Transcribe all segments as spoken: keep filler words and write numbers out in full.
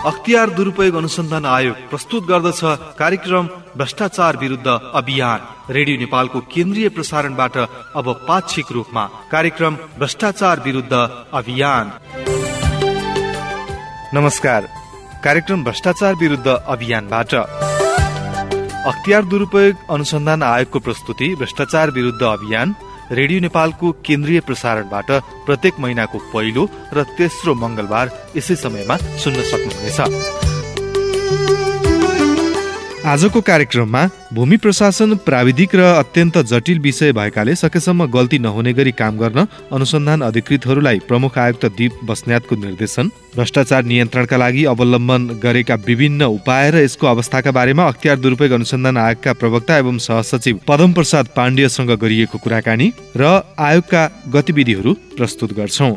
अख्तियार दुरुपयोग अनुसन्धान आयोग प्रस्तुत गर्दछ कार्यक्रम भ्रष्टाचार विरुद्ध अभियान। रेडियो नेपालको केन्द्रीय प्रसारणबाट अब पाक्षिक रूपमा कार्यक्रम भ्रष्टाचार विरुद्ध अभियान। नमस्कार, कार्यक्रम भ्रष्टाचार विरुद्ध अभियानबाट अख्तियार दुरुपयोग अनुसन्धान आयोगको प्रस्तुति भ्रष्टाचार विरुद्ध अभियान रेडियो नेपालको केन्द्रीय प्रसारणबाट प्रत्येक महिनाको पहिलो र तेस्रो मंगलबार यसै समयमा सुन्न सक्नुहुनेछ। आजको कार्यक्रममा भूमि प्रशासन प्राविधिक र अत्यन्त जटिल विषय भएकाले सकेसम्म गल्ती नहुने गरी काम गर्न अनुसन्धान अधिकृतहरूलाई प्रमुख आयुक्त दीप बस्नेतको निर्देशन, भ्रष्टाचार नियन्त्रणका लागि अवलम्बन गरेका विभिन्न उपाय र यसको अवस्थाका बारेमा अख्तियार दुरुपयोग अनुसन्धान आयोगका प्रवक्ता एवं सहसचिव पदम प्रसाद पाण्डेसँग गरिएको कुराकानी र आयोगका गतिविधिहरू प्रस्तुत गर्छौं।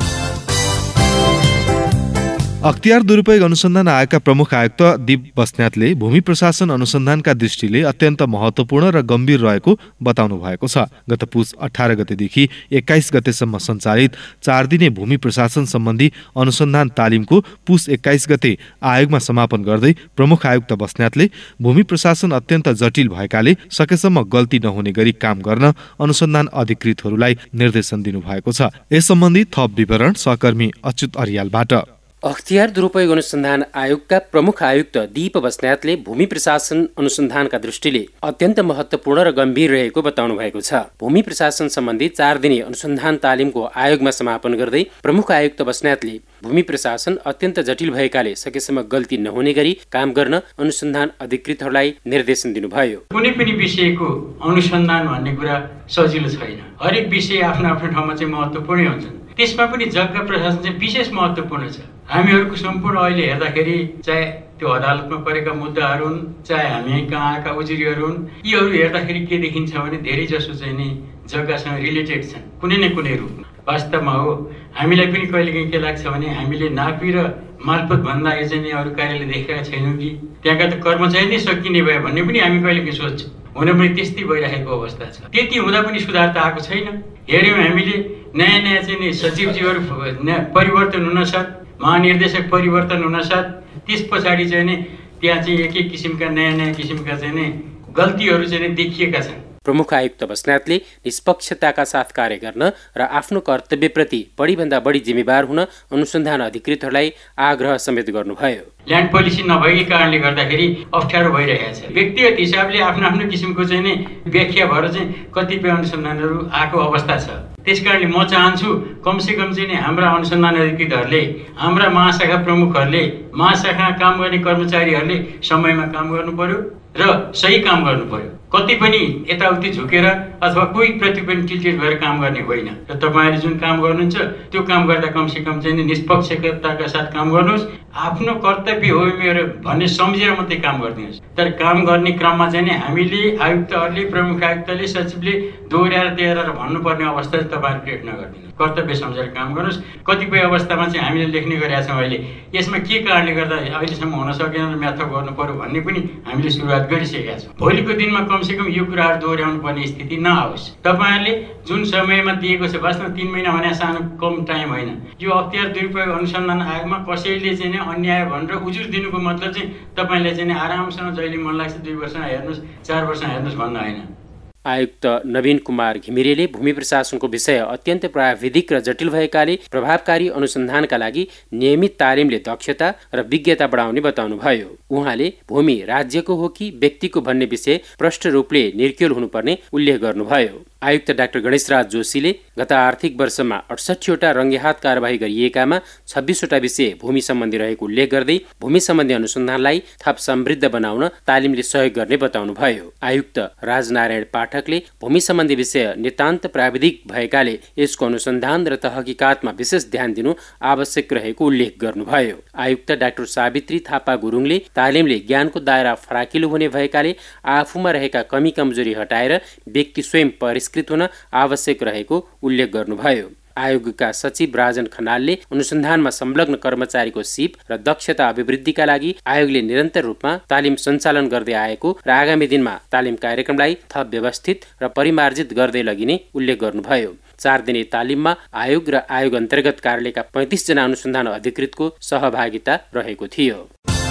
अख्तियार दुरुपयोग अनुसन्धान आयोगका प्रमुख आयुक्त दीप बस्नेतले भूमि प्रशासन अनुसन्धानका दृष्टिले अत्यन्त महत्वपूर्ण र गम्भीर रहेको बताउनु भएको छ। गत पुस अठार गतेदेखि एक्काइस गतेसम्म सञ्चालित चार दिने भूमि प्रशासन सम्बन्धी अनुसन्धान तालिमको पुस एक्काइस गते आयोगमा समापन गर्दै प्रमुख आयुक्त बस्नेतले भूमि प्रशासन अत्यन्त जटिल भएकाले सकेसम्म गल्ती नहुने गरी काम गर्न अनुसन्धान अधिकृतहरूलाई निर्देशन दिनुभएको छ। यस सम्बन्धी थप विवरण सहकर्मी अच्युत अर्यालबाट। अख्तियार दुरुपयोग अनुसन्धान आयोगका प्रमुख आयुक्त दीप बस्नेतले भूमि प्रशासन अनुसन्धानका दृष्टिले अत्यन्त महत्वपूर्ण र गम्भीर रहेको बताउनु भएको छ। भूमि प्रशासन सम्बन्धी चार दिने अनुसन्धान तालिमको आयोगमा समापन गर्दै प्रमुख आयुक्त बस्नेतले भूमि प्रशासन अत्यन्त जटिल भएकाले सकेसम्म गल्ती नहुने गरी काम गर्न अनुसन्धान अधिकृतहरूलाई निर्देशन दिनुभयो। कुनै पनि विषयको अनुसन्धान भन्ने कुरा सजिलो छैन। हरेक विषय आफ्नो आफ्नो ठाउँमा चाहिँ महत्त्वपूर्ण हुन्छन्। त्यसमा पनि जग्गा प्रशासन चाहिँ विशेष महत्त्वपूर्ण छ। हामीहरूको सम्पूर्ण अहिले हेर्दाखेरि चाहे त्यो अदालतमा परेका मुद्दाहरू हुन्, चाहे हामी कहाँ आएका उजुरीहरू हुन्, यीहरू हेर्दाखेरि के देखिन्छ भने धेरै जसो चाहिँ नि जग्गासँग रिलेटेड छन् कुनै न कुनै रूपमा। वास्तवमा हो हामीलाई पनि कहिलेकाहीँ के लाग्छ भने हामीले नापी र मार्फत भन्दा यो चाहिँ अरू कार्यालय देखेका छैनौँ कि त्यहाँका त कर्मचारी नै सकिने भयो भन्ने पनि हामी कहिलेकाहीँ सोच्छौँ। हुन पनि त्यस्तै भइरहेको अवस्था छ। त्यति हुँदा पनि सुधार त आएको छैन। हेऱ्यौँ हामीले नयाँ नयाँ चाहिँ नि सचिवजीहरू परिवर्तन हुनसाथ, महानिर्देशक परिवर्तन हुनसाथ त्यस पछाडि चाहिँ नि त्यहाँ चाहिँ एक एक किसिमका नयाँ नयाँ किसिमका चाहिँ नि गल्तीहरू चाहिँ देखिएका छन्। प्रमुख आयुक्त बस्नेतले निष्पक्षताका साथ कार्य गर्न र आफ्नो कर्तव्यप्रति बढीभन्दा बढी जिम्मेवार हुन अनुसन्धान अधिकृतहरूलाई आग्रह समेत गर्नुभयो। ल्यान्ड पोलिसी नभएकै कारणले गर्दाखेरि अप्ठ्यारो भइरहेको छ। व्यक्तिगत हिसाबले आफ्नो आफ्नो किसिमको चाहिँ नि व्याख्या भएर चाहिँ कतिपय अनुसन्धानहरू आएको अवस्था छ। त्यसकारणले म चाहन्छु कमसेकम चाहिँ नि हाम्रा अनुसन्धान अधिकृतहरूले, हाम्रा महाशाखा प्रमुखहरूले, महाशाखा काम गर्ने कर्मचारीहरूले समयमा काम गर्नु पर्यो र सही काम गर्नु पर्यो। कति पनि यताउति झुकेर अथवा कोही प्रति पनि टिलटिल भएर काम गर्ने होइन। र तपाईँहरूले जुन काम गर्नुहुन्छ त्यो काम गर्दा कमसेकम चाहिँ नि निष्पक्षताका साथ काम गर्नुहोस्। आफ्नो कर्तव्य हो मेरो भन्ने सम्झेर मात्रै काम गरिदिनुहोस्। तर काम गर्ने क्रममा चाहिँ नि हामीले आयुक्तहरूले, प्रमुख आयुक्तले, सचिवले दोहोऱ्याएर तेह्रेर भन्नुपर्ने अवस्था चाहिँ तपाईँहरू क्रिएट नगरिदिनु। कर्तव्य सम्झेर काम गर्नुहोस्। कतिपय अवस्थामा चाहिँ हामीले लेख्ने गरेका छौँ अहिले यसमा के कारणले गर्दा अहिलेसम्म हुन सकेन र म्याथप गर्नु पर्यो भन्ने पनि हामीले सुरुवात गरिसकेका छौँ। भोलिको दिनमा कमसेकम यो कुराहरू दोहोऱ्याउनु पर्ने स्थिति नआओस्। तपाईँहरूले जुन समयमा दिएको छ, वास्तवमा तीन महिना भने सानो कम टाइम होइन। यो अख्तियार दुरुपयोग अनुसन्धान आयोगमा कसैले चाहिँ नि अन्याय भनेर उजुर दिनुको मतलब चाहिँ तपाईँले चाहिँ आरामसँग जहिले मन लाग्छ दुई वर्षमा हेर्नुहोस्, चार वर्षमा हेर्नुहोस् भन्न होइन। आयुक्त नवीन कुमार घिमिरेले भूमि प्रशासनको विषय अत्यन्त प्राविधिक र जटिल भएकाले प्रभावकारी अनुसन्धानका लागि नियमित तालिमले दक्षता र विज्ञता बढाउने बताउनुभयो। उहाँले भूमि राज्यको हो कि व्यक्तिको भन्ने विषय प्रष्ट रूपले निर्क्युल हुनुपर्ने उल्लेख गर्नुभयो। आयुक्त डाक्टर गणेशराज जोशीले गत आर्थिक वर्षमा अडसठीवटा रङ्गेहात कारबाही गरिएकामा छब्बिसवटा विषय भूमि सम्बन्धी रहेको उल्लेख गर्दै भूमि सम्बन्धी अनुसन्धानलाई थप समृद्ध बनाउन तालिमले सहयोग गर्ने बताउनुभयो। आयुक्त राजनारायण पाठकले भूमि सम्बन्धी विषय नितान्त प्राविधिक भएकाले यसको अनुसन्धान र तहकिकातमा विशेष ध्यान दिनु आवश्यक रहेको उल्लेख गर्नुभयो। आयुक्त डाक्टर सावित्री थापा गुरुङले तालिमले ज्ञानको दायरा फराकिलो हुने भएकाले आफूमा रहेका कमी कमजोरी हटाएर व्यक्ति स्वयं परिष्कृत हुन आवश्यक रहेको उल्लेख गर्नुभयो। आयोगका सचिव राजन खनालले अनुसन्धानमा संलग्न कर्मचारीको सिप र दक्षता अभिवृद्धिका लागि आयोगले निरन्तर रूपमा तालिम सञ्चालन गर्दै आएको र आगामी दिनमा तालिम कार्यक्रमलाई थप व्यवस्थित र परिमार्जित गर्दै लगिने उल्लेख गर्नुभयो। चार दिने तालिममा आयोग र आयोग अन्तर्गत कार्यालयका पैंतीस जना अनुसन्धान अधिकृतको सहभागिता रहेको थियो।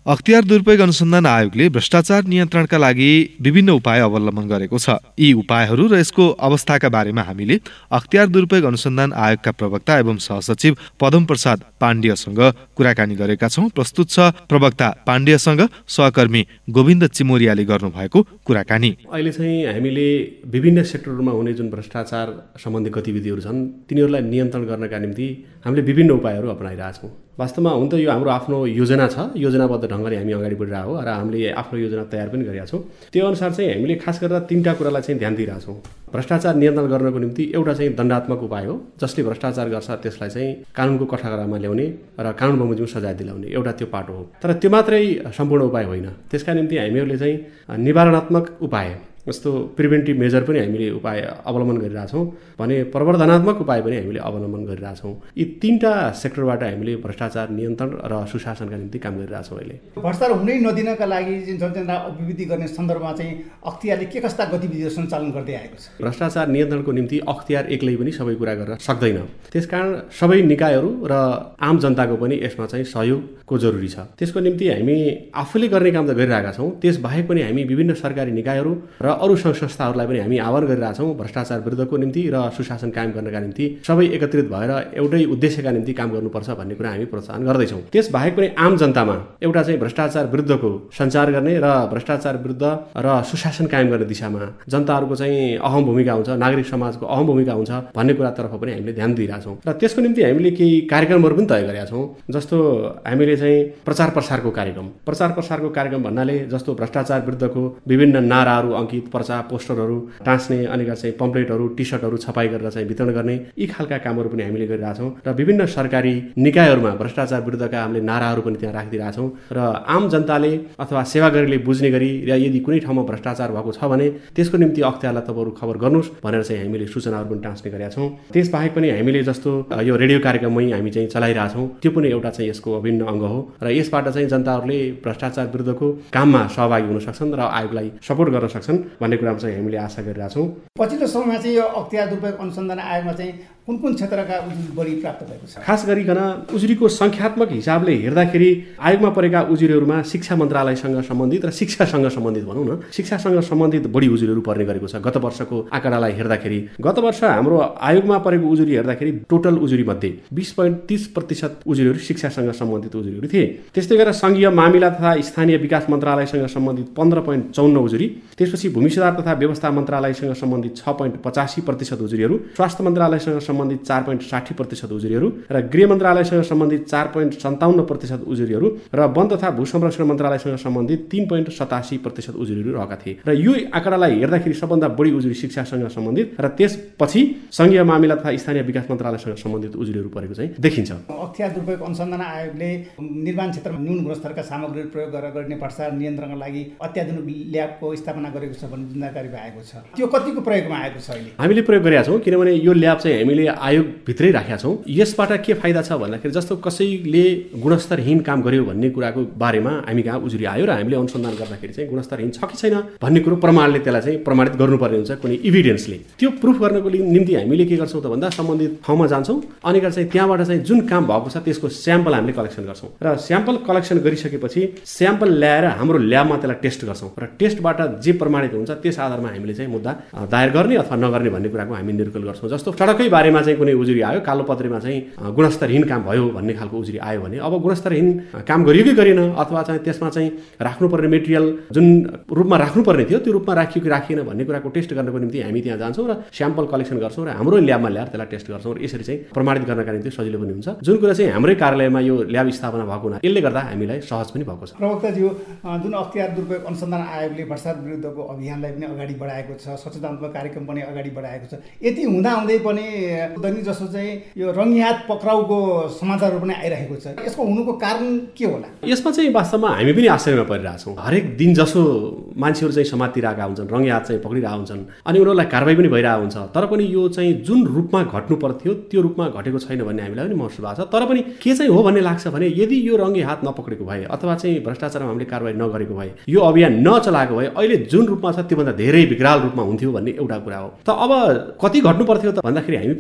अख्तियार दुरुपयोग अनुसन्धान आयोगले भ्रष्टाचार नियन्त्रणका लागि विभिन्न उपाय अवलम्बन गरेको छ। यी उपायहरू र यसको अवस्थाका बारेमा हामीले अख्तियार दुरुपयोग अनुसन्धान आयोगका प्रवक्ता एवं सहसचिव पदम प्रसाद पाण्डेयसँग कुराकानी गरेका छौँ। प्रस्तुत छ प्रवक्ता पाण्डेयसँग सहकर्मी गोविन्द चिमोरियाले गर्नुभएको कुराकानी। अहिले चाहिँ हामीले विभिन्न सेक्टरहरूमा हुने जुन भ्रष्टाचार सम्बन्धी गतिविधिहरू छन् तिनीहरूलाई नियन्त्रण गर्नका निम्ति हामीले विभिन्न उपायहरू अपनाइरहेछौँ। वास्तवमा हुन त यो हाम्रो आफ्नो योजना छ, योजनाबद्ध ढङ्गले हामी अगाडि बढिरहेको हो र हामीले आफ्नो योजना तयार पनि गरेका छौँ। त्यो अनुसार चाहिँ हामीले खास गरेर तीनटा कुरालाई चाहिँ ध्यान दिइरहेछौँ। भ्रष्टाचार नियन्त्रण गर्नको निम्ति एउटा चाहिँ दण्डात्मक उपाय हो, जसले भ्रष्टाचार गर्छ त्यसलाई चाहिँ कानुनको कठघरामा ल्याउने र कानुन बमोजिम सजाय दिलाउने, एउटा त्यो पाटो हो। तर त्यो मात्रै सम्पूर्ण उपाय होइन। त्यसका निम्ति हामीहरूले चाहिँ निवारणात्मक उपाय जस्तो प्रिभेन्टिभ मेजर पनि हामीले उपाय अवलम्बन गरिरहेछौँ भने प्रवर्धनात्मक उपाय पनि हामीले अवलम्बन गरिरहेछौँ। यी तीनटा सेक्टरबाट हामीले भ्रष्टाचार नियन्त्रण र सुशासनका निम्ति काम गरिरहेछौँ। अहिले भ्रष्टाचार हुनै नदिनका लागि जनचेतना अभिवृद्धि गर्ने सन्दर्भमा चाहिँ अख्तियारले के कस्ता गतिविधिहरू सञ्चालन गर्दै आएको छ? भ्रष्टाचार नियन्त्रणको निम्ति अख्तियार एक्लै पनि सबै कुरा गर्न सक्दैन। त्यसकारण सबै निकायहरू र आम जनताको पनि यसमा चाहिँ सहयोगको जरुरी छ। त्यसको निम्ति हामी आफूले गर्ने काम त गरिरहेका छौँ, त्यसबाहेक पनि हामी विभिन्न सरकारी निकायहरू र अरू सङ्घ संस्थाहरूलाई पनि हामी आह्वान गरिरहेछौँ भ्रष्टाचार विरुद्धको निम्ति र सुशासन कायम गर्नका निम्ति सबै एकत्रित भएर एउटै उद्देश्यका निम्ति काम गर्नुपर्छ भन्ने कुरा हामी प्रोत्साहन गर्दैछौँ। त्यसबाहेक पनि आम जनतामा एउटा चाहिँ भ्रष्टाचार विरुद्धको सञ्चार गर्ने र भ्रष्टाचार विरुद्ध र सुशासन कायम गर्ने दिशामा जनताहरूको चाहिँ अहम भूमिका हुन्छ, नागरिक समाजको अहम भूमिका हुन्छ भन्ने कुरातर्फ पनि हामीले ध्यान दिइरहेछौँ। र त्यसको निम्ति हामीले केही कार्यक्रमहरू पनि तय गरेका छौँ। जस्तो हामीले चाहिँ प्रचार प्रसारको कार्यक्रम प्रचार प्रसारको कार्यक्रम भन्नाले जस्तो भ्रष्टाचार विरुद्धको विभिन्न नाराहरू अङ्कित पर्चा पोस्टरहरू टाँस्ने, अनि चाहिँ पम्पलेटहरू टी सर्टहरू छपाई गरेर चाहिँ वितरण गर्ने, यी खालका कामहरू पनि हामीले गरिरहेछौँ। र विभिन्न सरकारी निकायहरूमा भ्रष्टाचार विरुद्धका हामीले नाराहरू पनि त्यहाँ राखिदिरहेछौँ र आम जनताले अथवा सेवाग्राहीले बुझ्ने गरी र यदि कुनै ठाउँमा भ्रष्टाचार भएको छ भने त्यसको निम्ति अख्तियारलाई तपाईँहरू खबर गर्नुहोस् भनेर चाहिँ हामीले सूचनाहरू पनि टाँस्ने गरेका छौँ। त्यसबाहेक पनि हामीले जस्तो यो रेडियो कार्यक्रममै हामी चाहिँ चलाइरहेछौँ, त्यो पनि एउटा चाहिँ यसको अभिन्न अङ्ग हो र यसबाट चाहिँ जनताहरूले भ्रष्टाचार विरुद्धको काममा सहभागी हुन सक्छन् र आयोगलाई सपोर्ट गर्न सक्छन् भन्ने कुरामा चाहिँ हामीले आशा गरिरहेछौँ। पछिल्लो समयमा चाहिँ यो अख्तियार दुरुपयोग अनुसन्धान आयोगमा चाहिँ कुन कुन क्षेत्रका उजुरी बढी प्राप्त भएको छ? खास गरिकन उजुरीको सङ्ख्यात्मक हिसाबले हेर्दाखेरि आयोगमा परेका उजुरीहरूमा शिक्षा मन्त्रालयसँग सम्बन्धित र शिक्षासँग सम्बन्धित भनौँ न शिक्षासँग सम्बन्धित बढी उजुरीहरू पर्ने गरेको छ। गत वर्षको आँकडालाई हेर्दाखेरि गत वर्ष हाम्रो आयोगमा परेको उजुरी हेर्दाखेरि टोटल उजुरी मध्ये बिस पोइन्ट तीस प्रतिशत उजुरीहरू शिक्षासँग सम्बन्धित उजुरीहरू थिए। त्यस्तै गरेर सङ्घीय मामिला तथा स्थानीय विकास मन्त्रालयसँग सम्बन्धित पन्ध्र पोइन्ट चौन्न उजुरी, त्यसपछि भूमि सुधार तथा व्यवस्था मन्त्रालयसँग सम्बन्धित छ पोइन्ट पचासी प्रतिशत उजुरीहरू, स्वास्थ्य मन्त्रालयसँग सम्बन्धित चार पोइन्ट साठी प्रतिशत उजुरीहरू र गृह मन्त्रालयसँग सम्बन्धित चार पोइन्ट सन्ताउन्न प्रतिशत उजुरीहरू र वन तथा भू संरक्षण मन्त्रालयसँग सम्बन्धित तीन पोइन्ट सतासी प्रतिशत उजुरीहरू रहेका थिए। र यो आँकडालाई हेर्दाखेरि सबभन्दा बढी उजुरी शिक्षासँग सम्बन्धित र त्यसपछि सङ्घीय मामिला तथा स्थानीय विकास मन्त्रालयसँग सम्बन्धित उजुरीहरू परेको चाहिँ देखिन्छ। अख्तियार दुरुपयोग अनुसन्धान आयोगले निर्माण क्षेत्रमा न्यून गुणस्तरका सामग्रीहरू प्रयोग गरेर गर्ने भ्रष्टाचार नियन्त्रणका लागि अत्याधुनिक ल्याबको स्थापना गरेको छ भन्ने जानकारी भएको छ। त्यो कतिको प्रयोगमा आएको छ? अहिले हामीले प्रयोग गरेका छौँ, किनभने यो ल्याब चाहिँ हामीले आयोगभित्रै राखेका छौँ। यसबाट के फाइदा छ भन्दाखेरि जस्तो कसैले गुणस्तरहीन काम गर्यो भन्ने कुराको बारेमा हामी कहाँ उजुरी आयो र हामीले अनुसन्धान गर्दाखेरि चाहिँ गुणस्तरहीन छ कि छैन भन्ने कुरो प्रमाणले त्यसलाई चाहिँ प्रमाणित गर्नुपर्ने हुन्छ, कुनै इभिडेन्सले। त्यो प्रुफ गर्नको निम्ति हामीले के गर्छौँ त भन्दा सम्बन्धित ठाउँमा जान्छौँ अनि चाहिँ त्यहाँबाट चाहिँ जुन काम भएको छ त्यसको स्याम्पल हामीले कलेक्सन गर्छौँ र स्याम्पल कलेक्सन गरिसकेपछि स्याम्पल ल्याएर हाम्रो ल्याबमा त्यसलाई टेस्ट गर्छौँ र टेस्टबाट जे प्रमाणित हुन्छ त्यस आधारमा हामीले चाहिँ मुद्दा दायर गर्ने अथवा नगर्ने भन्ने कुराको हामी निर्कल गर्छौँ। जस्तो सडकै बारेमा चाहिँ कुनै उजुरी आयो, कालो पत्रेमा चाहिँ गुणस्तरहीन काम भयो भन्ने खालको उजुरी आयो भने अब गुणस्तरहीन काम गरियो कि गरेन अथवा चाहिँ त्यसमा चाहिँ राख्नुपर्ने मेटेरियल जुन रूपमा राख्नुपर्ने थियो त्यो रूपमा राखियो कि राखिएन भन्ने कुराको टेस्ट गर्नको निम्ति हामी त्यहाँ जान्छौँ र स्याम्पल कलेक्सन गर्छौँ र हाम्रो ल्याबमा ल्याएर त्यसलाई टेस्ट गर्छौँ र यसरी चाहिँ प्रमाणित गर्नका निम्ति सजिलो पनि हुन्छ। जुन कुरा चाहिँ हाम्रै कार्यालयमा यो ल्याब स्थापना भएको हुनाले यसले गर्दा हामीलाई सहज पनि भएको छ। प्रवक्ताज्यू, जुन अख्तियार दुरुपयोग अनुसन्धान आयोगले भ्रष्टाचार विरुद्धको अभियानलाई पनि अगाडि बढाएको छ, सचेतनात्मक कार्यक्रम पनि अगाडि बढाएको छ, यति हुँदाहुँदै पनि दैनिक जसो चाहिँ यो रङ्गिहात पक्राउको समाचारहरू पनि आइरहेको छ। यसको हुनुको कारण के होला? यसमा चाहिँ वास्तवमा हामी पनि आश्चर्यमा परिरहेछौँ। हरेक दिन जसो मान्छेहरू चाहिँ समातिरहेका हुन्छन्, रङ्गिहात चाहिँ पक्रिरहेका हुन्छन् अनि उनीहरूलाई कारबाही पनि भइरहेको हुन्छ, तर पनि यो चाहिँ जुन रूपमा घट्नु पर्थ्यो त्यो रूपमा घटेको छैन भन्ने हामीलाई पनि महसुस भएको छ। तर पनि के चाहिँ हो भन्ने लाग्छ भने यदि यो रङ्गे हात नपक्रेको भए अथवा चाहिँ भ्रष्टाचारमा हामीले कारबाही नगरेको भए, यो अभियान नचलाएको भए अहिले जुन रूपमा छ त्योभन्दा धेरै विकराल रूपमा हुन्थ्यो भन्ने एउटा कुरा हो। त अब कति घट्नु पर्थ्यो त भन्दाखेरि हामी पनि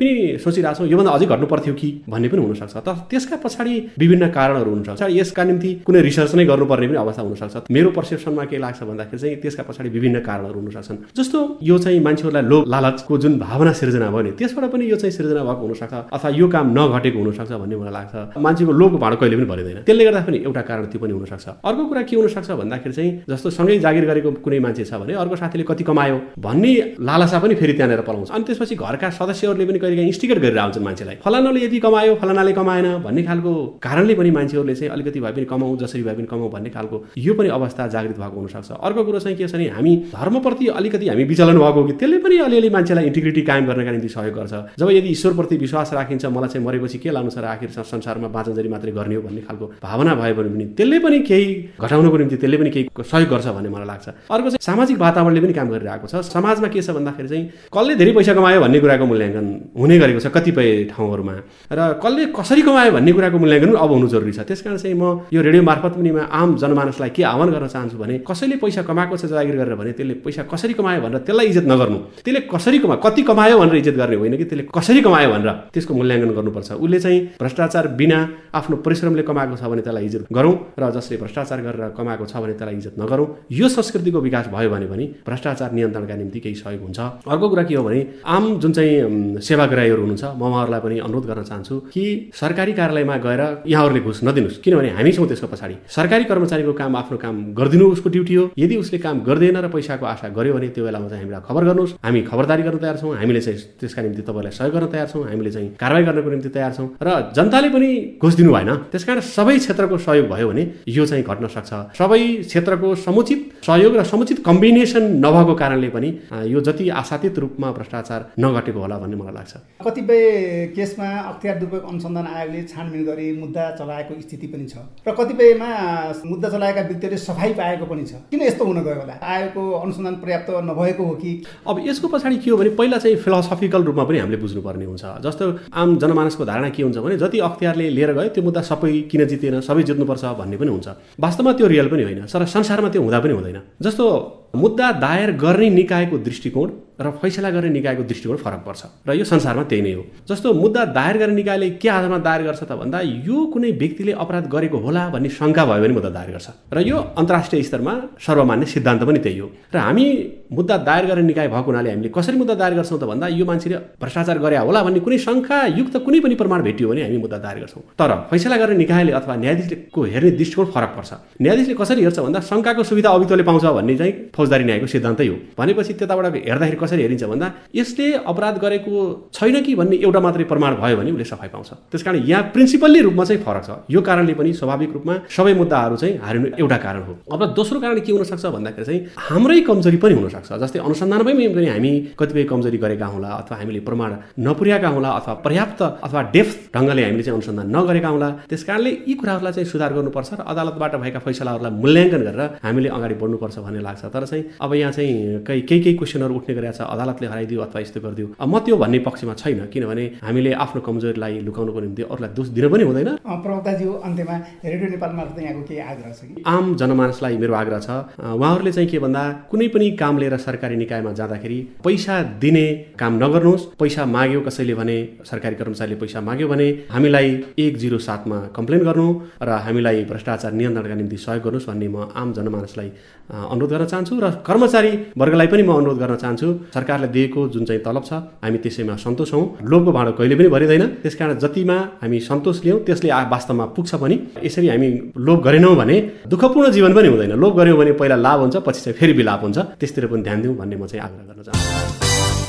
पनि सोचिरहेको छौँ योभन्दा अझै घट्नु पर्थ्यो कि भन्ने पनि हुनसक्छ। तर त्यसका पछाडि विभिन्न कारणहरू हुनसक्छ। यसका निम्ति कुनै रिसर्च नै गर्नुपर्ने पनि अवस्था हुनसक्छ। मेरो पर्सेप्सनमा के लाग्छ भन्दाखेरि चाहिँ त्यसका पछाडि विभिन्न कारणहरू हुन सक्छन्। जस्तो यो चाहिँ मान्छेहरूलाई लोभ लालचको जुन भावना सिर्जना भयो नि त्यसबाट पनि यो चाहिँ सिर्जना भएको हुनसक्छ अथवा यो काम नघटेको हुनसक्छ भन्ने मलाई लाग्छ। मान्छेको लोभको भाँडो कहिले पनि भरिँदैन, त्यसले गर्दा पनि एउटा कारण त्यो पनि हुनसक्छ। अर्को कुरा के हुनसक्छ भन्दाखेरि चाहिँ जस्तो सँगै जागिर गरेको कुनै मान्छे छ भने अर्को साथीले कति कमायो भन्ने लालसा पनि फेरि त्यहाँनिर पलाउँछ। अनि त्यसपछि घरका सदस्यहरूले पनि कहिलेकाहीँ इन्स्टिगेट गरेर आउँछन् मान्छेलाई, फलानाले यति कमायो फलानाले कमाएन भन्ने खालको कारणले पनि मान्छेहरूले चाहिँ अलिकति भए पनि कमाउँ जसरी भए पनि कमाउँ भन्ने खालको यो पनि अवस्था जागृत भएको हुनसक्छ। अर्को कुरो चाहिँ के छ भने हामी धर्मप्रति अलिकति हामी विचलन भएको कि त्यसले पनि अलिअलि मान्छेलाई इन्टिग्रिटी कायम गर्नका निम्ति सहयोग गर्छ। जब यदि ईश्वरप्रति विश्वास राखिन्छ मलाई चाहिँ मरेपछि के लानु छ र आखिर संसारमा बाँचन्जरी मात्रै गर्ने हो भन्ने खालको भावना भयो भने पनि त्यसले पनि केही घटाउनको निम्ति त्यसले पनि केही सहयोग गर्छ भन्ने मलाई लाग्छ। अर्को चाहिँ सामाजिक वातावरणले पनि काम गरिरहेको छ। समाजमा के छ भन्दाखेरि चाहिँ कसले धेरै पैसा कमायो भन्ने कुराको मूल्याङ्कन हुने गरेको छ कतिपय ठाउँहरूमा र कसले कसरी कमायो भन्ने कुराको मूल्याङ्कन अब हुनु जरुरी छ। त्यसकारण चाहिँ म यो रेडियो मार्फत पनि आम जनमानसलाई के आह्वान गर्न चाहन्छु भने कसैले पैसा कमाएको छ जागिर गरेर भने त्यसले पैसा कसरी कमायो भनेर त्यसलाई इज्जत नगर्नु, त्यसले कसरी कमा कति कमायो भनेर इज्जत गर्ने होइन कि त्यसले कसरी कमायो भनेर त्यसको मूल्याङ्कन गर्नुपर्छ। उसले चाहिँ भ्रष्टाचार बिना आफ्नो परिश्रमले कमाएको छ भने त्यसलाई इज्जत गरौँ र जसले भ्रष्टाचार गरेर कमाएको छ भने त्यसलाई इज्जत नगरौँ। यो संस्कृतिको विकास भयो भने पनि भ्रष्टाचार नियन्त्रणका निम्ति केही सहयोग हुन्छ। अर्को कुरा के हो भने आम जुन चाहिँ सेवाग्राहीहरू हुनुहुन्छ म उहाँहरूलाई पनि अनुरोध गर्न चाहन्छु कि सरकारी कार्यालयमा गएर यहाँहरूले घुस नदिनुहोस्, किनभने हामी छौँ त्यसको पछाडि। सरकारी कर्मचारीको काम आफ्नो काम गरिदिनु उसको ड्युटी हो। यदि उसले काम गर्दैन र पैसाको आशा गर्यो भने त्यो बेलामा चाहिँ हामीलाई खबर गर्नुहोस्, हामी खबरदारी गर्न तयार छौँ, हामीले चाहिँ त्यसका निम्ति तपाईँलाई सहयोग गर्न तयार छौँ, हामीले चाहिँ कारवाही गर्नको निम्ति तयार छौँ। र जनताले पनि घुस दिनु भएन, त्यसकारण सबै क्षेत्रको सहयोग भयो भने यो चाहिँ घट्न सक्छ। सबै क्षेत्रको समुचित सहयोग र समुचित कम्बिनेसन नभएको कारणले पनि यो जति आशातीत रूपमा भ्रष्टाचार नघटेको होला भन्ने मलाई लाग्छ। कतिपय केसमा अख्तियार दुरुपयोग अनुसन्धान आयोगले छानबिन गरी मुद्दा चलाएको स्थिति पनि छ र कतिपयमा मुद्दा चलाएका व्यक्तिहरूले सफाई पाएको पनि छ। किन यस्तो हुन गयो होला? आयोगको अनुसन्धान पर्याप्त नभएको हो कि? अब यसको पछाडि के हो भने पहिला चाहिँ फिलोसफिकल रूपमा पनि हामीले बुझ्नुपर्ने हुन्छ। जस्तो आम जनमानसको धारणा के हुन्छ भने जति अख्तियारले लिएर गयो त्यो मुद्दा सबै किन जितेन, सबै जित्नुपर्छ भन्ने पनि हुन्छ। वास्तवमा त्यो रियल पनि होइन, तर संसारमा त्यो हुँदा पनि हुँदैन। जस्तो मुद्दा दायर गर्ने निकायको दृष्टिकोण र फैसला गर्ने निकायको दृष्टिकोण फरक पर्छ र यो संसारमा त्यही नै हो। जस्तो मुद्दा दायर गर्ने निकायले के आधारमा दायर गर्छ त भन्दा यो कुनै व्यक्तिले अपराध गरेको होला भन्ने शङ्का भयो भने मुद्दा दायर गर्छ र यो अन्तर्राष्ट्रिय स्तरमा सर्वमान्य सिद्धान्त पनि त्यही हो। र हामी मुद्दा दायर गर्ने निकाय भएको हुनाले हामीले कसरी मुद्दा दायर गर्छौँ त भन्दा यो मान्छेले भ्रष्टाचार गरे होला भन्ने कुनै शङ्का युक्त कुनै पनि प्रमाण भेटियो भने हामी मुद्दा दायर गर्छौँ। तर फैसला गर्ने निकायले अथवा न्यायाधीशको हेर्ने दृष्टिकोण फरक पर्छ। न्यायाधीशले कसरी हेर्छ भन्दा शङ्काको सुविधा अभित्वले पाउँछ भन्ने चाहिँ फौजदारी न्यायको सिद्धान्तै हो। भनेपछि त्यताबाट हेर्दाखेरि कसरी हेरिन्छ भन्दा यसले अपराध गरेको छैन कि भन्ने एउटा मात्रै प्रमाण भयो भने उसले सफाई पाउँछ। त्यसकारण यहाँ प्रिन्सिपल्ली रूपमा चाहिँ फरक छ। यो कारणले पनि स्वाभाविक रूपमा सबै मुद्दाहरू चाहिँ हारिनु एउटा कारण हो। अब दोस्रो कारण के हुनसक्छ भन्दाखेरि चाहिँ हाम्रै कमजोरी पनि हुनसक्छ। जस्तै अनुसन्धानमै पनि हामी कतिपय कमजोरी गरेका होला अथवा हामीले प्रमाण नपुर्याएका होला अथवा पर्याप्त अथवा डेप्थ ढङ्गले हामीले चाहिँ अनुसन्धान नगरेका होला। त्यस कारणले यी कुराहरूलाई चाहिँ सुधार गर्नुपर्छ र अदालतबाट भएका फैसलाहरूलाई मूल्याङ्कन गरेर हामीले अगाडि बढ्नुपर्छ भन्ने लाग्छ। तर चाहिँ अब यहाँ चाहिँ केही केही केही क्वेसनहरू उठ्ने गरेका छ, अदालतले हराइदियो अथवा यस्तो गरिदियो। म त्यो भन्ने पक्षमा छैन, किनभने हामीले आफ्नो कमजोरीलाई लुकाउनको निम्ति अरूलाई दोष दिन पनि हुँदैन। प्रवक्ताज्यू अन्त्यमा रेडियो नेपाल मार्फत यहाँको केही आग्रह छ कि? आम जनमानसलाई मेरो आग्रह छ, उहाँहरूले चाहिँ के भन्दा कुनै पनि काम लिएर सरकारी निकायमा जाँदाखेरि पैसा दिने काम नगर्नुहोस्। पैसा माग्यो कसैले भने सरकारी कर्मचारीले पैसा माग्यो भने हामीलाई एक जिरो सातमा कम्प्लेन गर्नु र हामीलाई भ्रष्टाचार नियन्त्रणका निम्ति सहयोग गर्नुहोस् भन्ने म आम जनमानसलाई अनुरोध गर्न चाहन्छु र कर्मचारी वर्गलाई पनि म अनुरोध गर्न चाहन्छु। सरकारले दिएको जुन चाहिँ तलब छ हामी त्यसैमा सन्तोष हौँ। लोभको भाँडो कहिले पनि भरिँदैन। त्यसकारण जतिमा हामी सन्तोष लियौँ त्यसले वास्तवमा पुग्छ पनि। यसरी हामी लोभ गरेनौँ भने दुःखपूर्ण जीवन पनि हुँदैन। लोभ गऱ्यौँ भने पहिला लाभ हुन्छ, पछि चाहिँ फेरि विलाप हुन्छ। त्यसतिर पनि ध्यान दिउँ भन्ने म चाहिँ आग्रह गर्न चाहन्छु।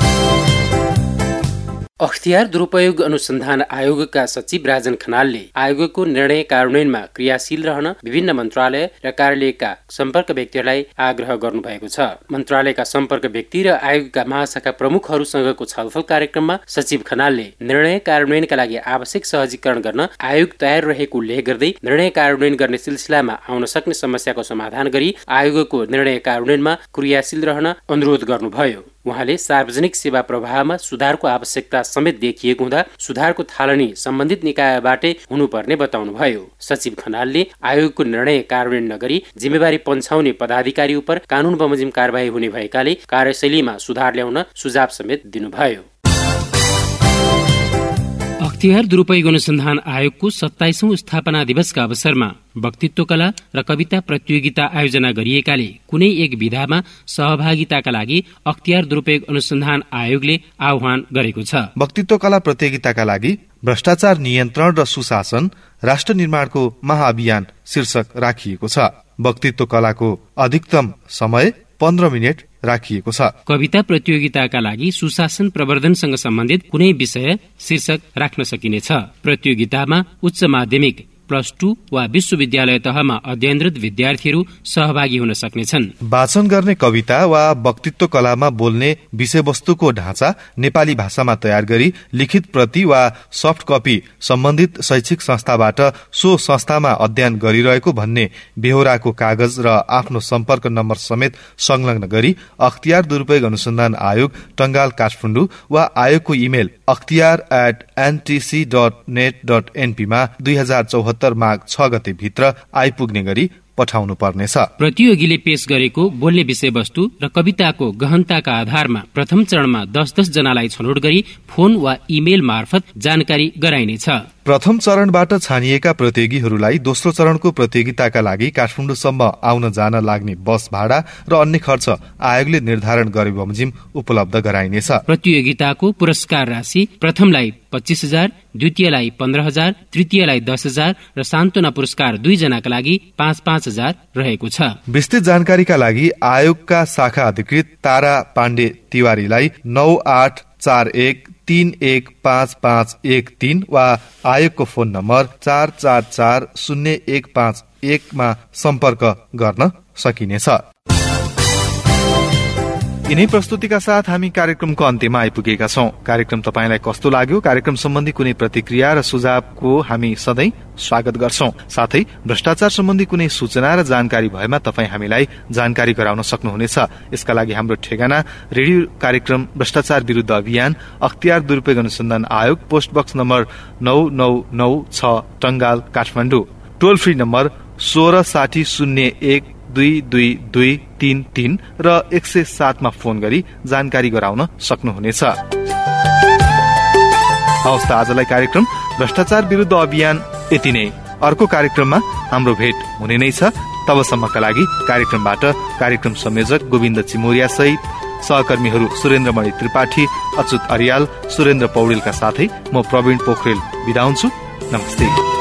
अख्तियार दुरुपयोग अनुसन्धान आयोगका सचिव राजन खनालले आयोगको निर्णय कार्यान्वयनमा क्रियाशील रहन विभिन्न मन्त्रालय र कार्यालयका सम्पर्क व्यक्तिहरूलाई आग्रह गर्नुभएको छ। मन्त्रालयका सम्पर्क व्यक्ति र आयोगका महाशाखा प्रमुखहरूसँगको छलफल कार्यक्रममा सचिव खनालले निर्णय कार्यान्वयनका लागि आवश्यक सहजीकरण गर्न आयोग तयार रहेको उल्लेख गर्दै निर्णय कार्यान्वयन गर्ने सिलसिलामा आउन सक्ने समस्याको समाधान गरी आयोगको निर्णय कार्यान्वयनमा क्रियाशील रहन अनुरोध गर्नुभयो। उहाँले सार्वजनिक सेवा प्रवाहमा सुधारको आवश्यकता समेत देखिएको हुँदा सुधारको थालनी सम्बन्धित निकायबाटै हुनुपर्ने बताउनुभयो। सचिव खनालले आयोगको निर्णय कार्यान्वयन नगरी जिम्मेवारी पन्छाउने पदाधिकारी उप कानून बमोजिम कारबाही हुने भएकाले कार्यशैलीमा सुधार ल्याउन सुझाव समेत दिनुभयो। अख्तियार दुरूपयोग अनुसन्धान आयोगको सत्ताइसौं स्थापना दिवसका अवसरमा वक्तित्व कला र कविता प्रतियोगिता आयोजना गरिएकाले कुनै एक विधामा सहभागिताका लागि अख्तियार दुरूपयोग अनुसन्धान आयोगले आह्वान गरेको छ। वक्तित्व कला प्रतियोगिताका लागि भ्रष्टाचार नियन्त्रण र सुशासन राष्ट्र निर्माणको महाअभियान शीर्षक राखिएको छ। वक्तित्व कलाको अधिकतम समय पन्ध्र मिनट राखिएको छ। कविता प्रतियोगिताका लागि सुशासन प्रवर्धनसँग सम्बन्धित कुनै विषय शीर्षक राख्न सकिनेछ। प्रतियोगितामा उच्च माध्यमिक, प्लस टू वा विश्वविद्यालय तहमा अध्ययनरत विद्यार्थीहरू सहभागी हुन सक्नेछन्। वाचन गर्ने कविता वा वक्तित्व कलामा बोल्ने विषयवस्तुको ढाँचा नेपाली भाषामा तयार गरी लिखित प्रति वा सफ्ट कपी सम्बन्धित शैक्षिक संस्थाबाट सो संस्थामा अध्ययन गरिरहेको भन्ने बेहोराको कागज र आफ्नो सम्पर्क नम्बर समेत संलग्न गरी अख्तियार दुरूपयोग अनुसन्धान आयोग टंगाल काठमाडौँ वा आयोगको email Akhtiyar at NTC dot net dot एनपीमा दुई हजार चौहत्तर माघ छ गते भित्र आइपुग्ने गरी पठाउनु पर्नेछ। प्रतियोगीले पेश गरेको बोल्ने विषयवस्तु र कविताको गहनताका आधारमा प्रथम चरणमा दस दस जनालाई छनौट गरी फोन वा इमेल मार्फत जानकारी गराइनेछ। प्रथम चरणबाट छानिएका प्रतियोगीहरूलाई दोस्रो चरणको प्रतियोगिताका लागि काठमाडौँसम्म आउन जान लाग्ने बस भाडा र अन्य खर्च आयोगले निर्धारण गरे बमोजिम उपलब्ध गराइनेछ। प्रतियोगिताको पुरस्कार राशि प्रथमलाई पच्चीस हजार, द्वितीयलाई पन्ध्र हजार, तृतीयलाई दस हजार र सान्त्वना पुरस्कार दुई जनाका लागि पाँच पाँच हजार रहेको छ। विस्तृत जानकारीका लागि आयोगका शाखा अधिकृत तारा पाण्डे तिवारीलाई नौ आठ चार एक तीन एक पाँच पाँच एक तीन वा आयोगको फोन नम्बर चार चार चार शून्य एक पाँच एकमा सम्पर्क गर्न सकिनेछ। यिनै प्रस्तुतिका साथ हामी कार्यक्रमको अन्त्यमा आइपुगेका छौं। कार्यक्रम तपाईलाई कस्तो लाग्यो? कार्यक्रम सम्बन्धी कुनै प्रतिक्रिया र सुझावको हामी सधैँ स्वागत गर्छौं। साथै भ्रष्टाचार सम्बन्धी कुनै सूचना र जानकारी भएमा तपाईँ हामीलाई जानकारी गराउन सक्नुहुनेछ। यसका लागि हाम्रो ठेगाना रेडियो कार्यक्रम भ्रष्टाचार विरूद्ध अभियान, अख्तियार दुरूपयोग अनुसन्धान आयोग, पोस्ट बक्स नम्बर नौ नौ नौ छ Tangal Kathmandu, toll free number सोह्र साठी शून्य एक दुई दुई दुई तीन तीन र एक सय सातमा फोन गरी जानकारी गराउन सक्नुहुनेछ। हवस् त आजलाई कार्यक्रम भ्रष्टाचार विरूद्ध अभियान यति नै। अर्को कार्यक्रममा हाम्रो भेट हुने नै छ। तबसम्मका लागि कार्यक्रमबाट कार्यक्रम संयोजक गोविन्द चिमोरिया सहित सहकर्मीहरू सुरेन्द्रमणि त्रिपाठी, अच्युत अर्याल, सुरेन्द्र पौडेलका साथै म प्रवीण पोखरेल बिदा हुन्छु। नमस्ते।